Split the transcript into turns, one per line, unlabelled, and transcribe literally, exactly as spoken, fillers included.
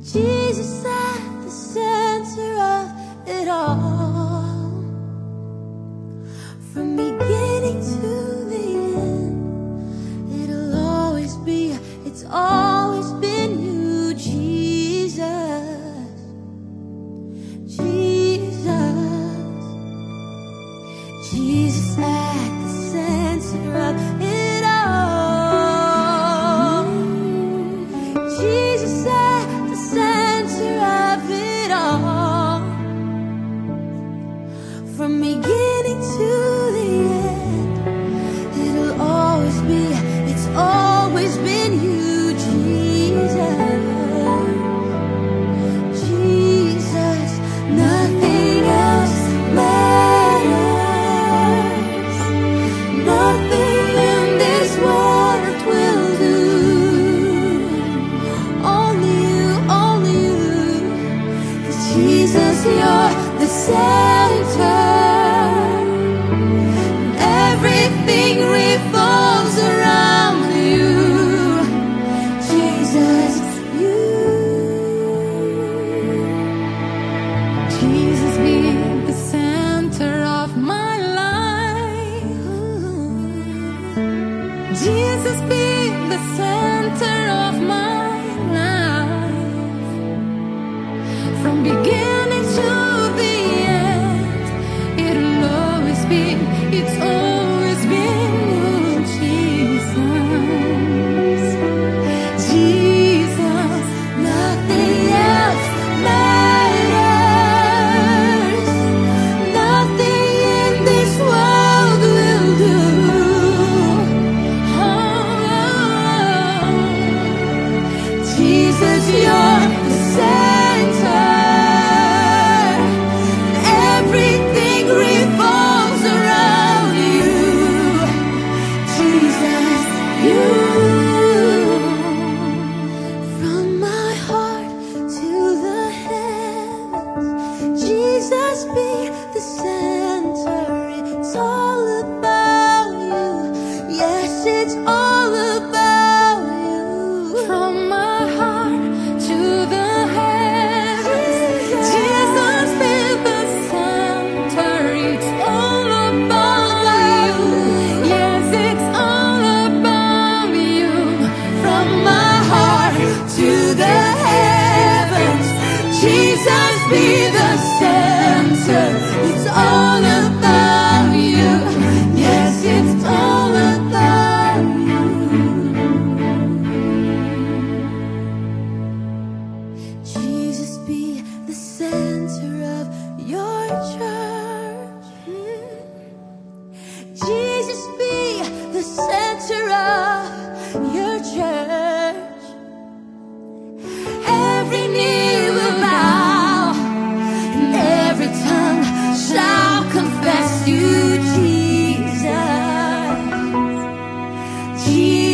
Jesus at the center of it all. From beginning to the end, it'll always be, it's always been you, Jesus. Jesus. Jesus at the center of it all. Jesus at the center of it all. From beginning to the end, it'll always be, it's always been you, Jesus. Jesus, nothing else matters. Nothing in this world will do. Only you, only you. 'Cause Jesus, you're the center. Everything revolves around you. Jesus, you.
Jesus be the center of my life. Jesus be the center of my life. From beginning to the end, it'll always be, it's always been you, Jesus. Jesus,
Nothing else matters. Nothing in this world will do.
oh,
Jesus, you're the center. Everything revolves around you. Jesus, you. From my heart to the heavens, Jesus be the center. It's all about you. Yes, it's all about you.
from my heart to the heavens, Jesus be the center. It's all about you. Yes, it's all about you.
From my heart to the heavens, Jesus be the center. It's all about you. Yes, it's all about you. Jesus be the center of your church. Jesus be the center of your church. Every knee will bow and every tongue shall confess you, Jesus. Jesus.